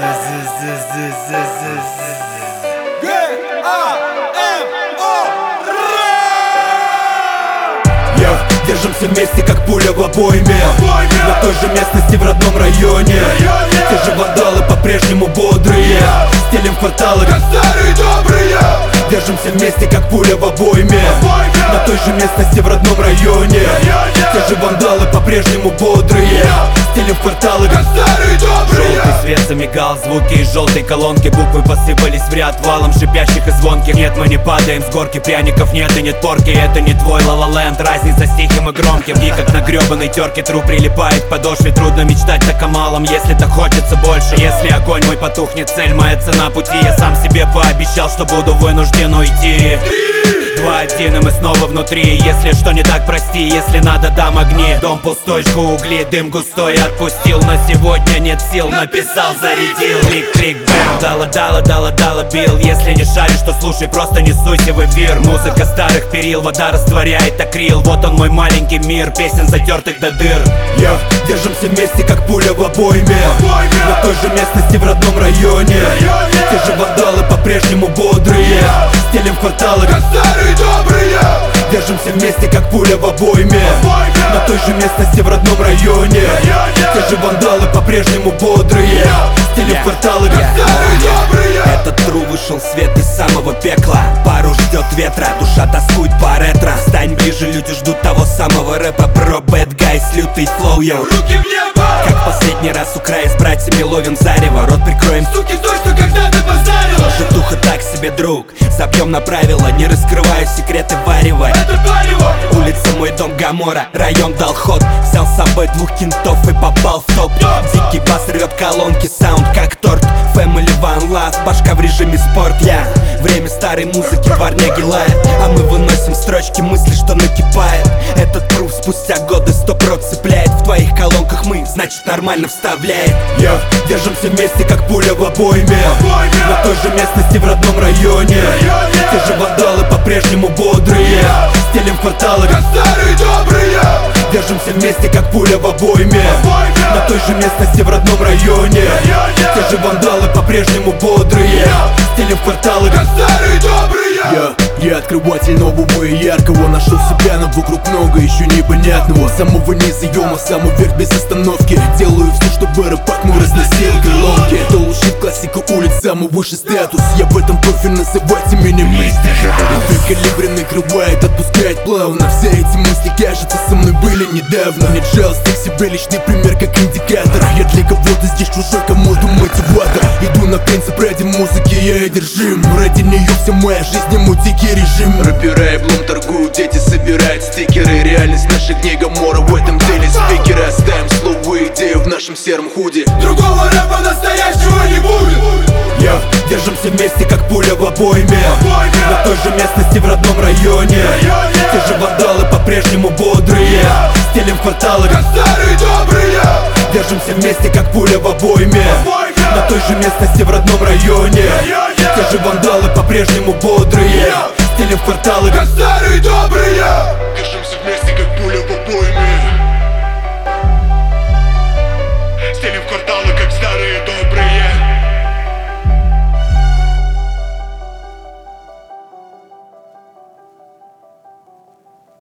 Держимся вместе, как пуля в обойме. На той же местности в родном районе. Те же вандалы по-прежнему бодрые. Стелим кварталы, как старые добрые. Держимся вместе, как пуля в обойме. На той же местности в родном районе. Те же вандалы по-прежнему бодрые. Стелим кварталы, как старые добрые. Желтый свет замигал, звуки из желтой колонки. Буквы посыпались в ряд валом шипящих и звонких. Нет, мы не падаем с горки, пряников нет и нет порки. Это не твой ла-ла-ленд, разница с тихим и громким. И как на гребаной терке труп прилипает к подошве. Трудно мечтать так о малом, если так хочется больше. Если огонь мой потухнет, цель моя цена пути. Я сам себе пообещал, что буду вынужден уйти. 2-1, и мы снова внутри. Если что не так, прости, если надо, дам огни. Дом пустой, жгу угли, дым густой отпустил. На сегодня нет сил, написал, зарядил. Крик-крик, бэм, дала, бил. Если не шаришь, то слушай, просто не суйся в эфир. Музыка старых перил, вода растворяет акрил. Вот он мой маленький мир, песен затертых до дыр. Держимся вместе, как пуля в обойме. На той же местности в родном районе. Те же вандалы по-прежнему бодрые. Стелим кварталы, как старые добрые. Держимся вместе, как пуля в обойме. На той же местности в родном районе. Те же вандалы по-прежнему бодрые. Стелим кварталы, как старые добрые. Этот тру вышел в свет из самого пекла. Пару ждет ветра, душа тоскует по ретро. Стань ближе, люди ждут того самого рэпа. Бро, bad guys, лютый флоу, йоу. Руки в небо! Как последний раз у края с братьями ловим зарево. Рот прикроем, Суки, то, что когда-то позарило. житуха так себе друг. Забьем на правила, не раскрываю секреты варева. Это палево! Улица мой дом Гамора, район дал ход. Взял с собой 2 кентов и попал в топ. Дикий бас рвет колонки, саунд как торт. Family One Love, башка в режиме спорт. Время старой музыки, дворняги лает. А мы выносим строчки мысли, что накипает. Этот пруф спустя годы 100% цепляет. В твоих колонках мы, значит нормально вставляет. Держимся вместе, как пуля в обойме. На той же местности в родном районе. Те же вандалы по-прежнему бодрые. Стелим кварталы, как старые добрые. Держимся вместе, как пуля в обойме. На той же местности в родном районе. Те же вандалы по-прежнему бодрые. Стелим кварталы, как старые добрые. Я открыватель нового и яркого. Нашел себя, но вокруг много еще непонятного. С самого низа ёма, самый верх без остановки. Делаю все, чтобы рэпак мой разносил колонки. Это лучший классика улиц, самый высший статус. Я в этом профи, называйте меня мистер. И калибри накрывает, отпускает плавно. Все эти мысли, кажется, со мной были недавно. Нет жалости к себе, личный пример как индикатор. Я для кого-то здесь чужой, кому-то мотиватор. Иду на принцип ради музыки, я одержим. Ради нее вся моя жизнь, не мой дикий режим. Рэпера и блум торгуют, дети собирают стикеры. Реальность наших дней Гамора, в этом деле спикеры. Оставим слово и идею в нашем сером худе. Другого рэпа настоящего не будет. Держимся вместе, как пуля в обойме. На той же местности в родном районе. Те же вандалы по-прежнему бодрые. Стелим кварталы, как старые добрые. Держимся вместе, как пуля в обойме. На той же местности в родном районе. Те же вандалы по-прежнему бодрые. Стелим кварталы, как старые добрые.